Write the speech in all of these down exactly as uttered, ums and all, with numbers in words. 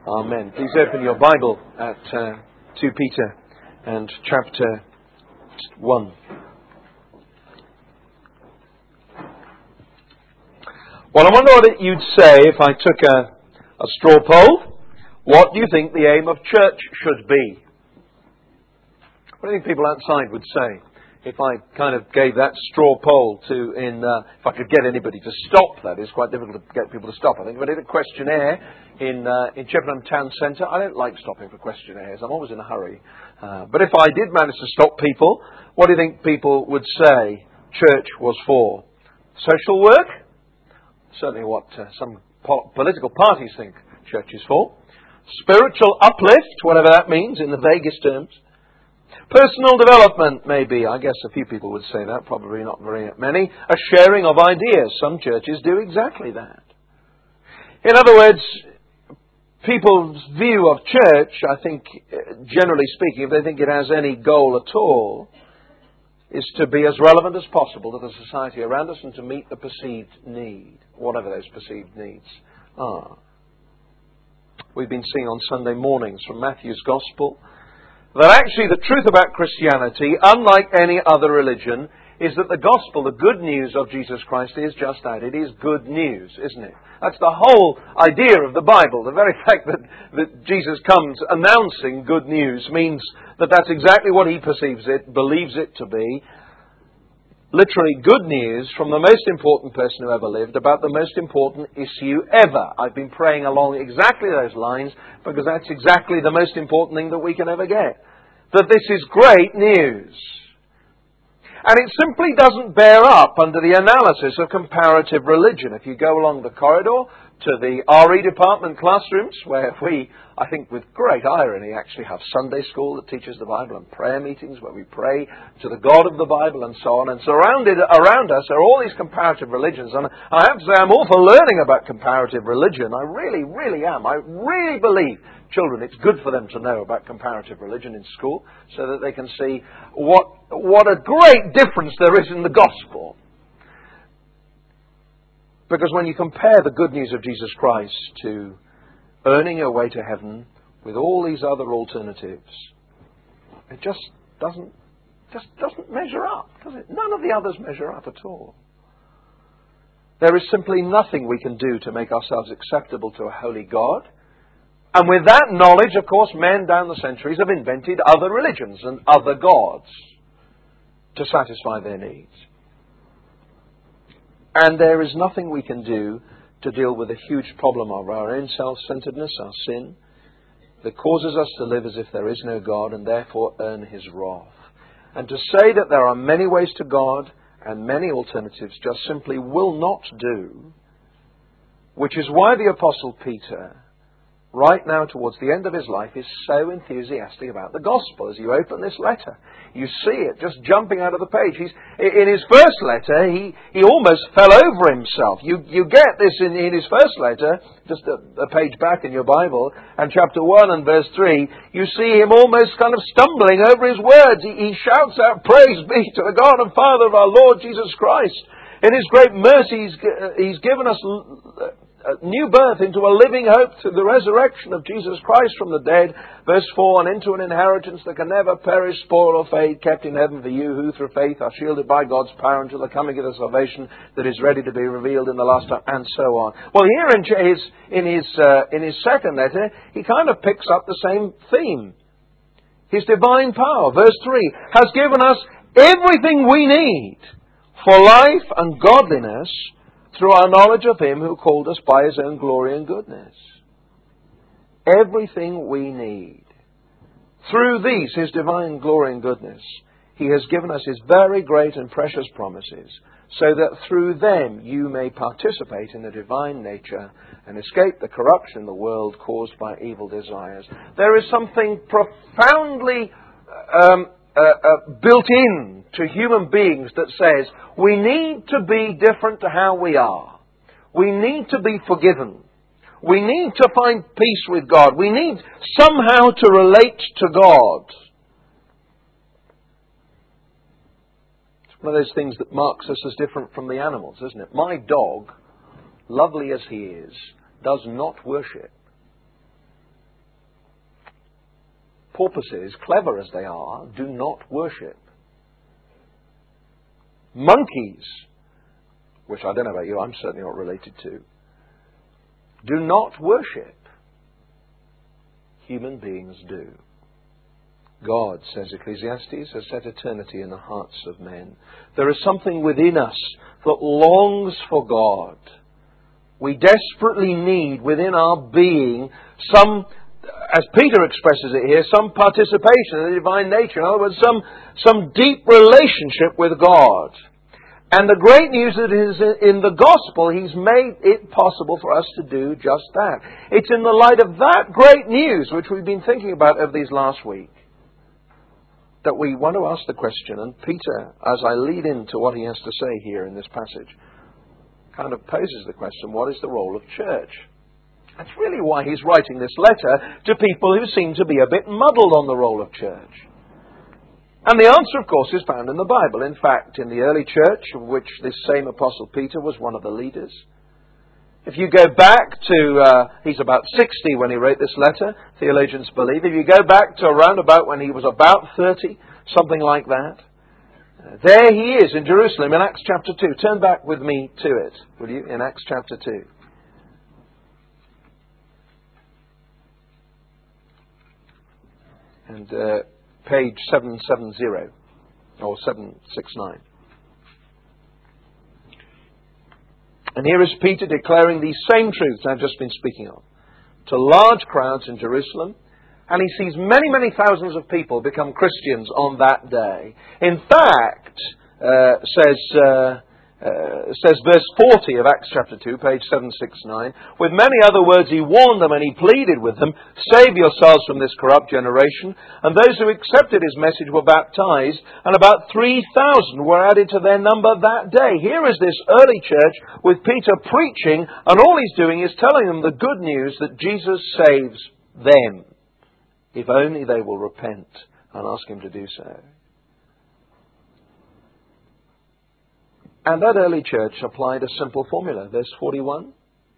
Amen. Please open your Bible at uh, Second Peter and chapter one. Well, I wonder what you'd say if I took a, a straw poll. What do you think the aim of church should be? What do you think people outside would say if I kind of gave that straw poll to, in, uh, if I could get anybody to stop that? It's quite difficult to get people to stop. I think if I did a questionnaire in uh, in Chippenham Town Centre, I don't like stopping for questionnaires. I'm always in a hurry. Uh, but if I did manage to stop people, what do you think people would say church was for? Social work? Certainly what uh, some po- political parties think church is for. Spiritual uplift, whatever that means in the vaguest terms. Personal development, maybe. I guess a few people would say that, probably not very many. A sharing of ideas. Some churches do exactly that. In other words, people's view of church, I think, generally speaking, if they think it has any goal at all, is to be as relevant as possible to the society around us and to meet the perceived need, whatever those perceived needs are. We've been seeing on Sunday mornings from Matthew's Gospel that actually the truth about Christianity, unlike any other religion, is that the gospel, the good news of Jesus Christ, is just that. It is good news, isn't it? That's the whole idea of the Bible. The very fact that, that Jesus comes announcing good news means that that's exactly what he perceives it, believes it to be. Literally good news from the most important person who ever lived about the most important issue ever. I've been praying along exactly those lines because that's exactly the most important thing that we can ever get. That this is great news. And it simply doesn't bear up under the analysis of comparative religion. If you go along the corridor to the R E department classrooms, where we, I think with great irony, actually have Sunday school that teaches the Bible and prayer meetings where we pray to the God of the Bible and so on. And surrounded around us are all these comparative religions. And I have to say I'm all for learning about comparative religion. I really, really am. I really believe children, it's good for them to know about comparative religion in school so that they can see what, what a great difference there is in the gospel. Because when you compare the good news of Jesus Christ to earning your way to heaven with all these other alternatives, it just doesn't just doesn't measure up, does it? None of the others measure up at all. There is simply nothing we can do to make ourselves acceptable to a holy God. And with that knowledge, of course, men down the centuries have invented other religions and other gods to satisfy their needs. And there is nothing we can do to deal with the huge problem of our own self-centeredness, our sin, that causes us to live as if there is no God and therefore earn his wrath. And to say that there are many ways to God and many alternatives just simply will not do, which is why the Apostle Peter, right now towards the end of his life, is so enthusiastic about the gospel. As you open this letter, you see it just jumping out of the page. He's, in his first letter, he, he almost fell over himself. You, you get this in, in his first letter, just a, a page back in your Bible, and chapter one and verse three, you see him almost kind of stumbling over his words. He, he shouts out, "Praise be to the God and Father of our Lord Jesus Christ. In his great mercy, he's, he's given us a new birth into a living hope through the resurrection of Jesus Christ from the dead," verse four, "and into an inheritance that can never perish, spoil or fade, kept in heaven for you who through faith are shielded by God's power until the coming of the salvation that is ready to be revealed in the last time," and so on. Well, here in his, in his, uh, in his second letter, he kind of picks up the same theme. His divine power, verse three, has given us everything we need for life and godliness through our knowledge of him who called us by his own glory and goodness. Everything we need. Through these, his divine glory and goodness, he has given us his very great and precious promises, so that through them you may participate in the divine nature and escape the corruption of the world caused by evil desires. There is something profoundly um, uh, uh, built in to human beings that says we need to be different to how we are. We need to be forgiven. We need to find peace with God. We need somehow to relate to God. It's one of those things that marks us as different from the animals, isn't it? My dog, lovely as he is, does not worship. porpoises, clever as they are, do not worship. Monkeys, which I don't know about you, I'm certainly not related to, do not worship. Human beings do. God, says Ecclesiastes, has set eternity in the hearts of men. There is something within us that longs for God. We desperately need within our being some, as Peter expresses it here, some participation in the divine nature. In other words, some, some deep relationship with God. And the great news that is in the gospel, He's made it possible for us to do just that. It's in the light of that great news, which we've been thinking about over these last week, that we want to ask the question. And Peter, as I lead into what he has to say here in this passage, kind of poses the question, what is the role of church? That's really why he's writing this letter to people who seem to be a bit muddled on the role of church. And the answer, of course, is found in the Bible. In fact, in the early church, of which this same Apostle Peter was one of the leaders. If you go back to, uh, he's about sixty when he wrote this letter, theologians believe. If you go back to around about when he was about thirty, something like that, uh, there he is in Jerusalem in Acts chapter two. Turn back with me to it, will you, in Acts chapter two. And uh, page seven seventy, or seven sixty-nine. And here is Peter declaring these same truths I've just been speaking of to large crowds in Jerusalem. And he sees many, many thousands of people become Christians on that day. In fact, uh, says uh, uh, says verse forty of Acts chapter two, page seven sixty-nine, with many other words he warned them and he pleaded with them, save yourselves from this corrupt generation. And those who accepted his message were baptized, and about three thousand were added to their number that day. Here is this early church with Peter preaching, and all he's doing is telling them the good news that Jesus saves them, if only they will repent and ask him to do so. And that early church applied a simple formula. Verse forty-one.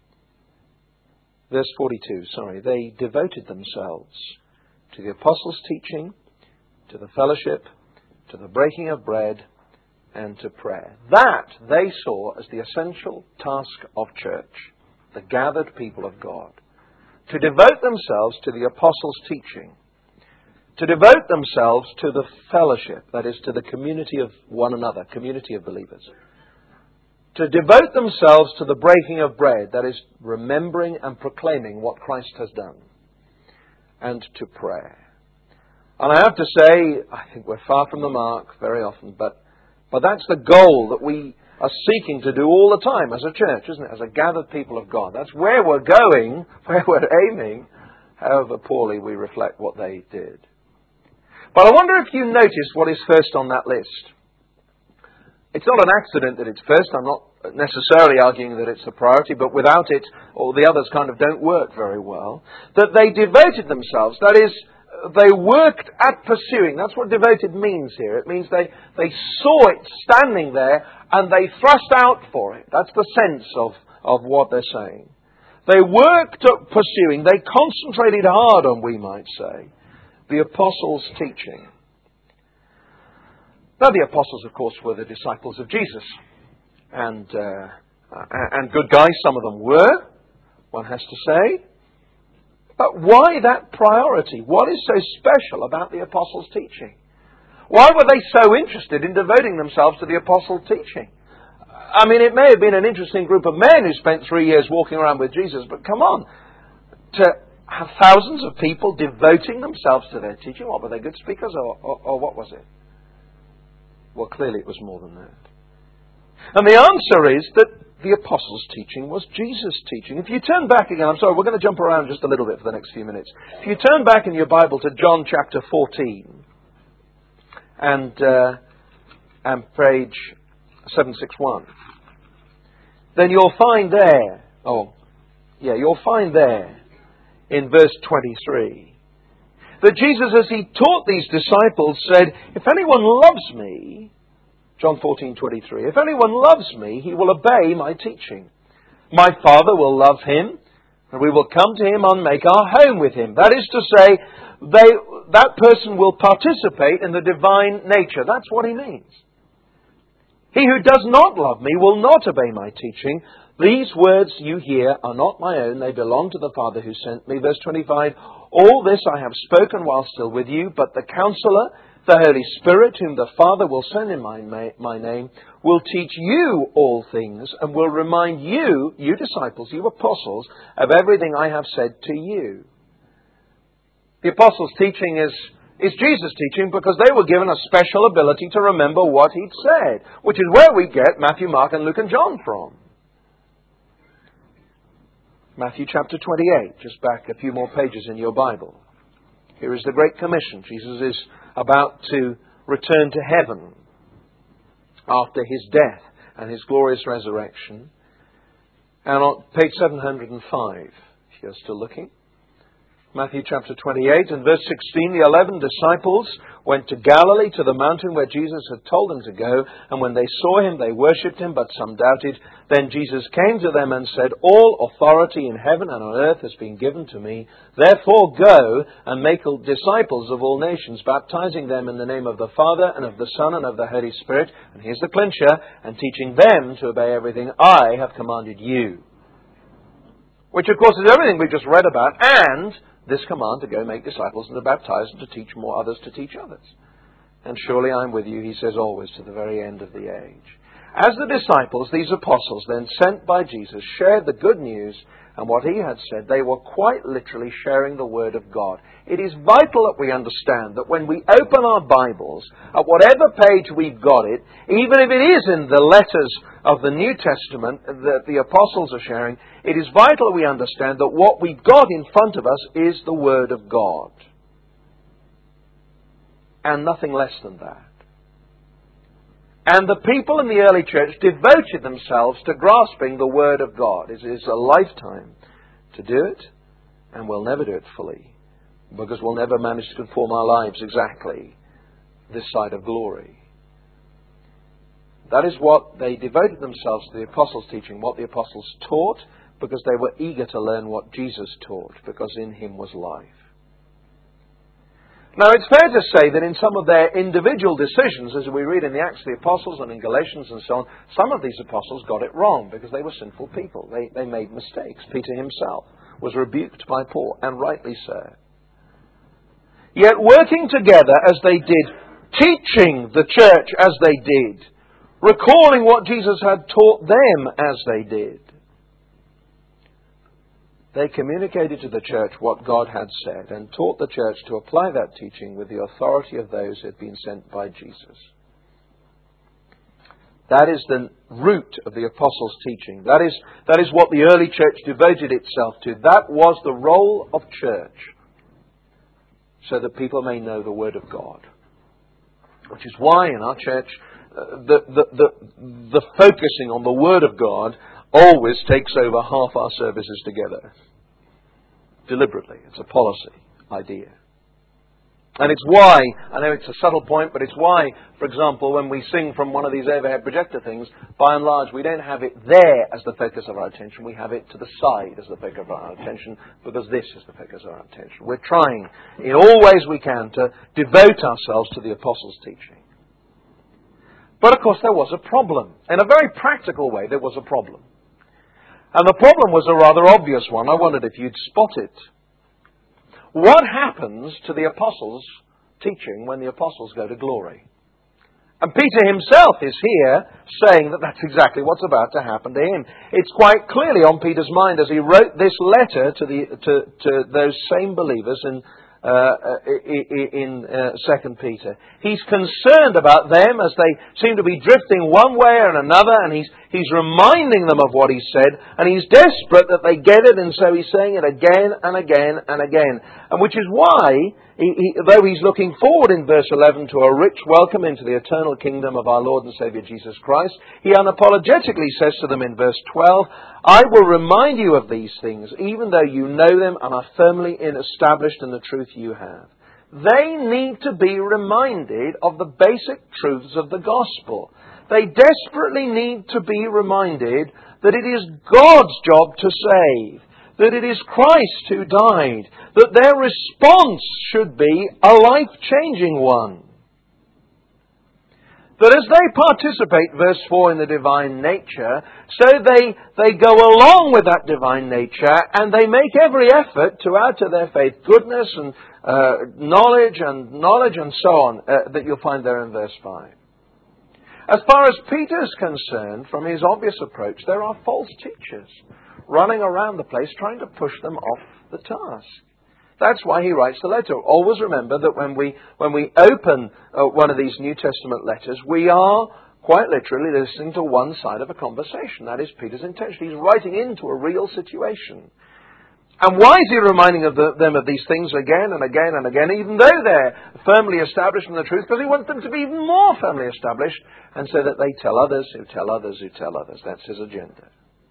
Verse forty-two, sorry. They devoted themselves to the apostles' teaching, to the fellowship, to the breaking of bread, and to prayer. That they saw as the essential task of church, the gathered people of God. To devote themselves to the apostles' teaching. To devote themselves to the fellowship, that is, to the community of one another, community of believers. To devote themselves to the breaking of bread, that is, remembering and proclaiming what Christ has done. And to prayer. And I have to say, I think we're far from the mark very often, but, but that's the goal that we are seeking to do all the time as a church, isn't it? As a gathered people of God. That's where we're going, where we're aiming, however poorly we reflect what they did. But I wonder if you noticed what is first on that list. It's not an accident that it's first. I'm not necessarily arguing that it's a priority, but without it, all the others kind of don't work very well. That they devoted themselves. That is, they worked at pursuing. That's what devoted means here. It means they, they saw it standing there and they thrust out for it. That's the sense of, of what they're saying. They worked at pursuing. They concentrated hard on, we might say, the apostles' teaching. Now, the apostles, of course, were the disciples of Jesus. And, uh, and good guys, some of them were, one has to say. But why that priority? What is so special about the apostles' teaching? Why were they so interested in devoting themselves to the apostles' teaching? I mean, it may have been an interesting group of men who spent three years walking around with Jesus, but come on, to have thousands of people devoting themselves to their teaching, what were they, good speakers, or, or, or what was it? Well, clearly it was more than that. And the answer is that the apostles' teaching was Jesus' teaching. If you turn back again, I'm sorry, we're going to jump around just a little bit for the next few minutes. If you turn back in your Bible to John chapter fourteen and, uh, and page seven sixty-one, then you'll find there, oh, yeah, you'll find there in verse twenty-three, that Jesus, as he taught these disciples, said, if anyone loves me, John fourteen twenty-three, if anyone loves me, he will obey my teaching. My Father will love him, and we will come to him and make our home with him. That is to say, they, that person will participate in the divine nature. That's what he means. He who does not love me will not obey my teaching. These words you hear are not my own. They belong to the Father who sent me. Verse twenty-five, all this I have spoken while still with you, but the Counselor, the Holy Spirit, whom the Father will send in my, my name, will teach you all things and will remind you, you disciples, you apostles, of everything I have said to you. The apostles' teaching is, is Jesus' teaching because they were given a special ability to remember what he'd said, which is where we get Matthew, Mark, and Luke, and John from. Matthew chapter twenty-eight, just back a few more pages in your Bible. Here is the Great Commission. Jesus is about to return to heaven after his death and his glorious resurrection. And on page seven hundred five, if you're still looking, Matthew chapter twenty-eight and verse sixteen, the eleven disciples went to Galilee to the mountain where Jesus had told them to go, and when they saw him they worshipped him, but some doubted. Then Jesus came to them and said, all authority in heaven and on earth has been given to me. Therefore go and make disciples of all nations, baptizing them in the name of the Father and of the Son and of the Holy Spirit, and here's the clincher, and teaching them to obey everything I have commanded you. Which of course is everything we've just read about, and this command to go make disciples and to baptize and to teach more others to teach others. And surely I'm with you, he says, always to the very end of the age. As the disciples, these apostles, then sent by Jesus, shared the good news and what he had said, they were quite literally sharing the Word of God. It is vital that we understand that when we open our Bibles, at whatever page we've got it, even if it is in the letters of the New Testament that the apostles are sharing, it is vital that we understand that what we've got in front of us is the Word of God. And nothing less than that. And the people in the early church devoted themselves to grasping the Word of God. It is a lifetime to do it, and we'll never do it fully, because we'll never manage to conform our lives exactly this side of glory. That is what they devoted themselves to, the apostles' teaching, what the apostles taught, because they were eager to learn what Jesus taught, because in him was life. Now, it's fair to say that in some of their individual decisions, as we read in the Acts of the Apostles and in Galatians and so on, some of these apostles got it wrong because they were sinful people. They, they made mistakes. Peter himself was rebuked by Paul, and rightly so. Yet working together as they did, teaching the church as they did, recalling what Jesus had taught them as they did, they communicated to the church what God had said and taught the church to apply that teaching with the authority of those who had been sent by Jesus. That is the root of the apostles' teaching. That is, that is what the early church devoted itself to. That was the role of church, so that people may know the Word of God. Which is why in our church, uh, the, the, the, the focusing on the Word of God always takes over half our services together. Deliberately. It's a policy idea. And it's why, I know it's a subtle point, but it's why, for example, when we sing from one of these overhead projector things, by and large we don't have it there as the focus of our attention. We have it to the side as the focus of our attention, because this is the focus of our attention. We're trying, in all ways we can, to devote ourselves to the apostles' teaching. But of course there was a problem. In a very practical way, there was a problem. And the problem was a rather obvious one. I wondered if you'd spot it. What happens to the apostles' teaching when the apostles go to glory? And Peter himself is here saying that that's exactly what's about to happen to him. It's quite clearly on Peter's mind as he wrote this letter to the to, to those same believers in Uh, in uh, Second Peter. He's concerned about them as they seem to be drifting one way or another, and he's he's reminding them of what he said, and he's desperate that they get it, and so he's saying it again and again and again. And which is why, he, he, though he's looking forward in verse eleven to a rich welcome into the eternal kingdom of our Lord and Saviour Jesus Christ, he unapologetically says to them in verse twelve, I will remind you of these things, even though you know them and are firmly established in the truth you have. They need to be reminded of the basic truths of the gospel. They desperately need to be reminded that it is God's job to save. that it is Christ who died, that their response should be a life-changing one. That as they participate, verse four, in the divine nature, so they, they go along with that divine nature and they make every effort to add to their faith goodness and uh, knowledge and knowledge and so on, uh, that you'll find there in verse five. As far as Peter's concerned, from his obvious approach, there are false teachers running around the place trying to push them off the task. That's why he writes the letter. Always remember that when we when we open uh, one of these New Testament letters, we are quite literally listening to one side of a conversation. That is Peter's intention. He's writing into a real situation. And why is he reminding of the, them of these things again and again and again, even though they're firmly established in the truth? Because he wants them to be even more firmly established, and so that they tell others who tell others who tell others. That's his agenda.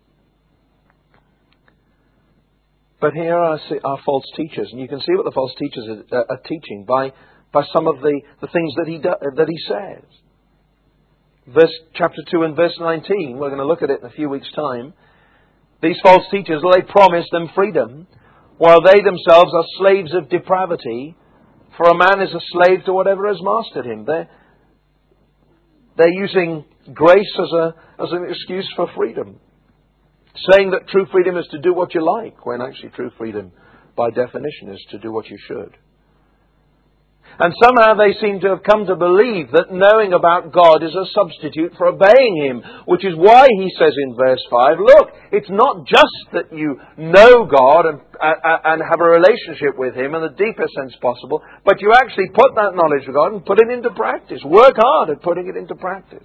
But here are, are false teachers, and you can see what the false teachers are, are teaching by, by some of the, the things that he, do, that he says. Verse, chapter two and verse nineteen, we're going to look at it in a few weeks' time. These false teachers, they promise them freedom, while they themselves are slaves of depravity, for a man is a slave to whatever has mastered him. They're, they're using grace as, a, as an excuse for freedom, saying that true freedom is to do what you like, when actually true freedom, by definition, is to do what you should. And somehow they seem to have come to believe that knowing about God is a substitute for obeying Him, which is why he says in verse five, look, it's not just that you know God and, and have a relationship with Him in the deepest sense possible, but you actually put that knowledge of God and put it into practice. Work hard at putting it into practice.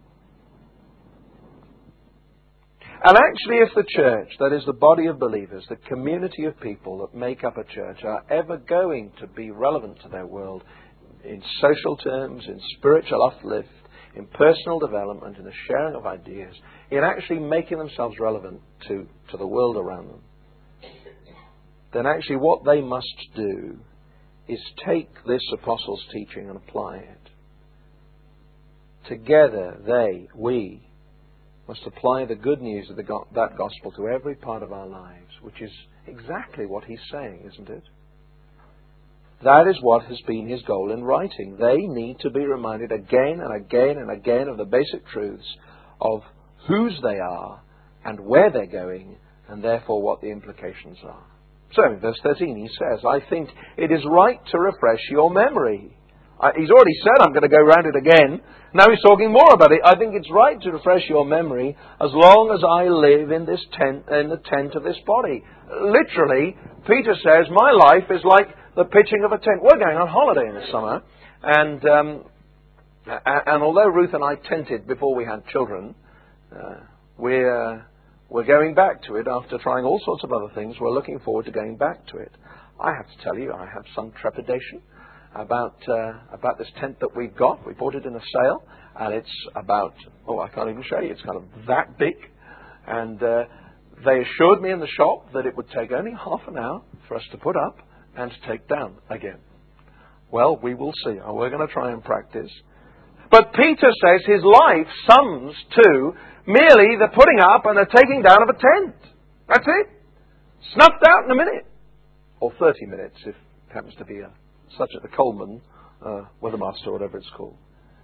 And actually, if the church, that is the body of believers, the community of people that make up a church, are ever going to be relevant to their world in social terms, in spiritual uplift, in personal development, in the sharing of ideas, in actually making themselves relevant to, to the world around them, then actually what they must do is take this apostles' teaching and apply it. Together, they, we, must apply the good news of the go- that gospel to every part of our lives, which is exactly what he's saying, isn't it? That is what has been his goal in writing. They need to be reminded again and again and again of the basic truths of whose they are and where they're going, and therefore what the implications are. So in verse thirteen he says, I think it is right to refresh your memory. I, he's already said I'm going to go round it again. Now he's talking more about it. I think it's right to refresh your memory as long as I live in this tent, in the tent of this body. Literally, Peter says, my life is like the pitching of a tent. We're going on holiday in the summer, and um, and although Ruth and I tented before we had children, uh, we're we're going back to it after trying all sorts of other things. We're looking forward to going back to it. I have to tell you, I have some trepidation about uh, about this tent that we've got. We bought it in a sale, and it's about, oh, I can't even show you, it's kind of that big. And uh, they assured me in the shop that it would take only half an hour for us to put up and to take down again. Well, we will see. We're going to try and practice. But Peter says his life sums to merely the putting up and the taking down of a tent. That's it. Snuffed out in a minute. Or thirty minutes, if it happens to be a such at the Coleman, uh, Weathermaster, or whatever it's called.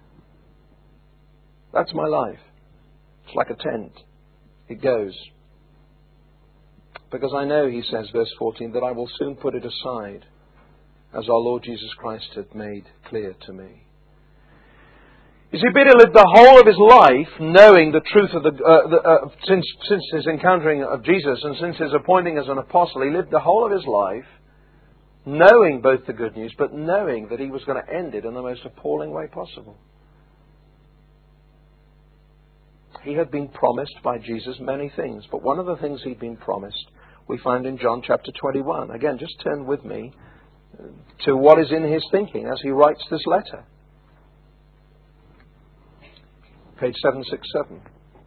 That's my life. It's like a tent. It goes. Because I know, he says, verse fourteen, that I will soon put it aside, as our Lord Jesus Christ had made clear to me. You see, Peter lived the whole of his life knowing the truth of the, uh, the uh, since, since his encountering of Jesus and since his appointing as an apostle, he lived the whole of his life knowing both the good news, but knowing that he was going to end it in the most appalling way possible. He had been promised by Jesus many things, but one of the things he'd been promised we find in John chapter twenty-one. Again, just turn with me to what is in his thinking as he writes this letter. Page seven sixty-seven.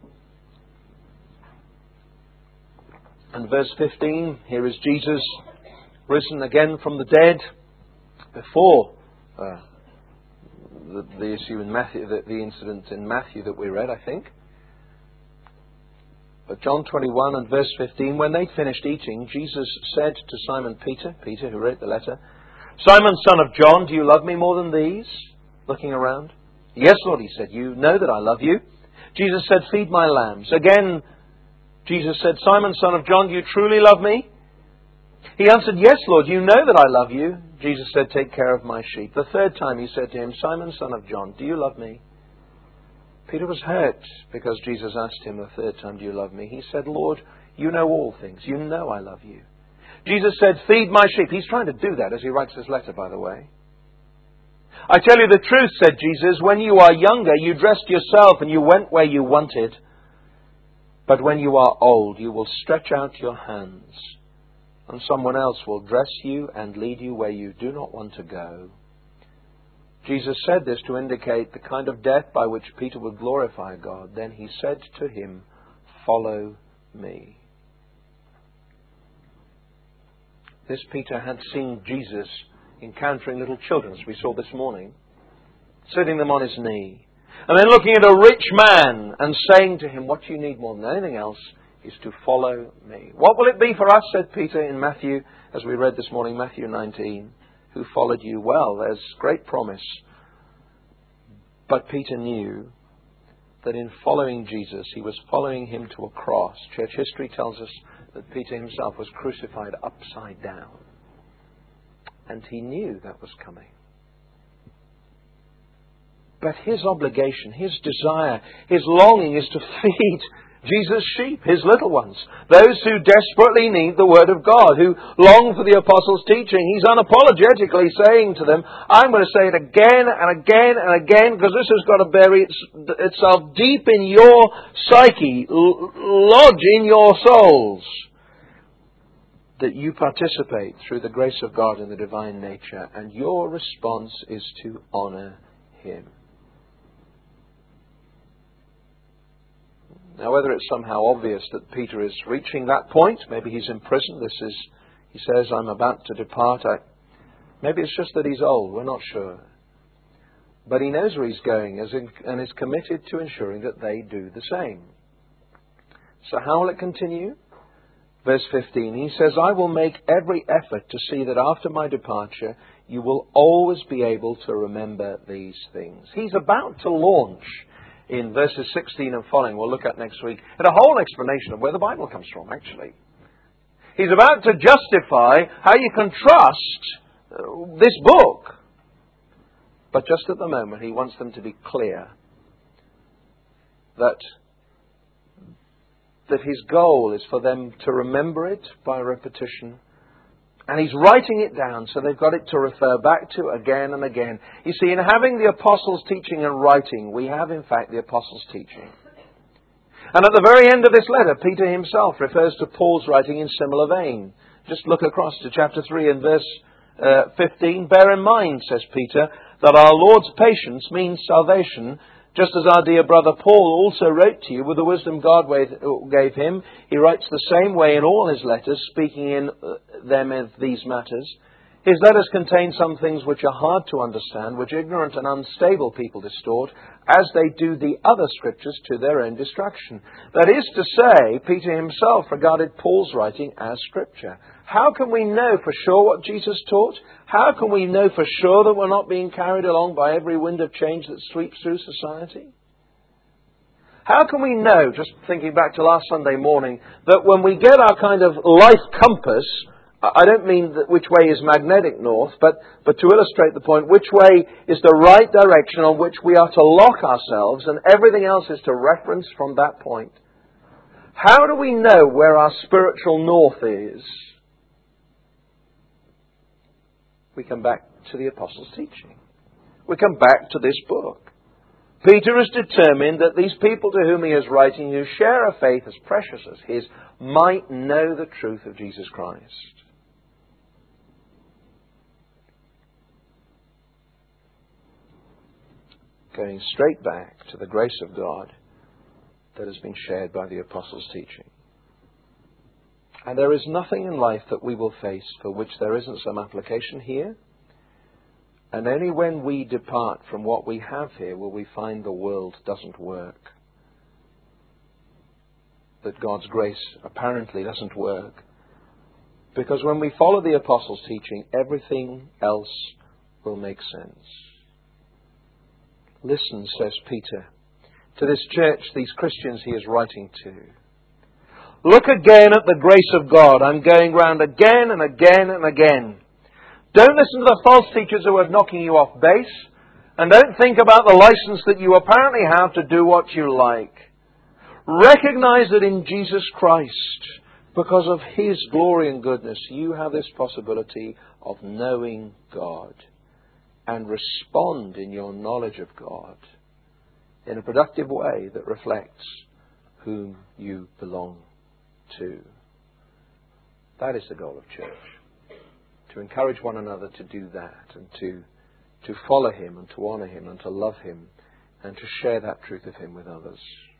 And verse fifteen, here is Jesus risen again from the dead before uh, the, the issue in Matthew, the, the incident in Matthew that we read, I think. But John twenty-one and verse fifteen, when they'd finished eating, Jesus said to Simon Peter, Peter who wrote the letter, "Simon, son of John, do you love me more than these?" Looking around. "Yes, Lord," he said, "you know that I love you." Jesus said, "Feed my lambs." Again, Jesus said, "Simon, son of John, do you truly love me?" He answered, "Yes, Lord, you know that I love you." Jesus said, "Take care of my sheep." The third time he said to him, "Simon, son of John, do you love me?" Peter was hurt because Jesus asked him the third time, "Do you love me?" He said, "Lord, you know all things. You know I love you." Jesus said, "Feed my sheep." He's trying to do that as he writes this letter, by the way. "I tell you the truth," said Jesus, "when you are younger, you dressed yourself and you went where you wanted. But when you are old, you will stretch out your hands, and someone else will dress you and lead you where you do not want to go." Jesus said this to indicate the kind of death by which Peter would glorify God. Then he said to him, "Follow me." This Peter had seen Jesus encountering little children, as we saw this morning, sitting them on his knee, and then looking at a rich man and saying to him, "What you need more than anything else is to follow me." What will it be for us, said Peter in Matthew, as we read this morning, Matthew nineteen, "who followed you?" Well, there's great promise. But Peter knew that in following Jesus, he was following him to a cross. Church history tells us that Peter himself was crucified upside down. And he knew that was coming. But his obligation, his desire, his longing is to feed Jesus' sheep, his little ones, those who desperately need the Word of God, who long for the Apostles' teaching. He's unapologetically saying to them, I'm going to say it again and again and again, because this has got to bury its, itself deep in your psyche, lodge in your souls, that you participate through the grace of God in the divine nature, and your response is to honour Him. Now, whether it's somehow obvious that Peter is reaching that point, maybe he's in prison, this is, he says, I'm about to depart. I, maybe it's just that he's old, we're not sure. But he knows where he's going and is committed to ensuring that they do the same. So how will it continue? Verse fifteen, he says, I will make every effort to see that after my departure, you will always be able to remember these things. He's about to launch in verses sixteen and following, we'll look at next week, at a whole explanation of where the Bible comes from, actually. He's about to justify how you can trust this book. But just at the moment, he wants them to be clear that, that his goal is for them to remember it by repetition. And he's writing it down so they've got it to refer back to again and again. You see, in having the Apostles' teaching and writing, we have in fact the Apostles' teaching. And at the very end of this letter, Peter himself refers to Paul's writing in similar vein. Just look across to chapter three and verse uh, fifteen. Bear in mind, says Peter, that our Lord's patience means salvation, just as our dear brother Paul also wrote to you with the wisdom God gave him. He writes the same way in all his letters, speaking in them of these matters. His letters contain some things which are hard to understand, which ignorant and unstable people distort, as they do the other scriptures to their own destruction. That is to say, Peter himself regarded Paul's writing as scripture. How can we know for sure what Jesus taught? How can we know for sure that we're not being carried along by every wind of change that sweeps through society? How can we know, just thinking back to last Sunday morning, that when we get our kind of life compass, I don't mean that which way is magnetic north, but, but to illustrate the point, which way is the right direction on which we are to lock ourselves, and everything else is to reference from that point. How do we know where our spiritual north is? We come back to the Apostles' teaching. We come back to this book. Peter is determined that these people to whom he is writing, who share a faith as precious as his, might know the truth of Jesus Christ. Going straight back to the grace of God that has been shared by the Apostles' teaching. And there is nothing in life that we will face for which there isn't some application here. And only when we depart from what we have here will we find the world doesn't work. that God's grace apparently doesn't work. Because when we follow the Apostles' teaching, everything else will make sense. Listen, says Peter, to this church, these Christians he is writing to. Look again at the grace of God. I'm going round again and again and again. Don't listen to the false teachers who are knocking you off base. And don't think about the license that you apparently have to do what you like. Recognize that in Jesus Christ, because of His glory and goodness, you have this possibility of knowing God. And respond in your knowledge of God in a productive way that reflects whom you belong to. That is the goal of church. To encourage one another to do that and to, to follow Him and to honour Him and to love Him and to share that truth of Him with others.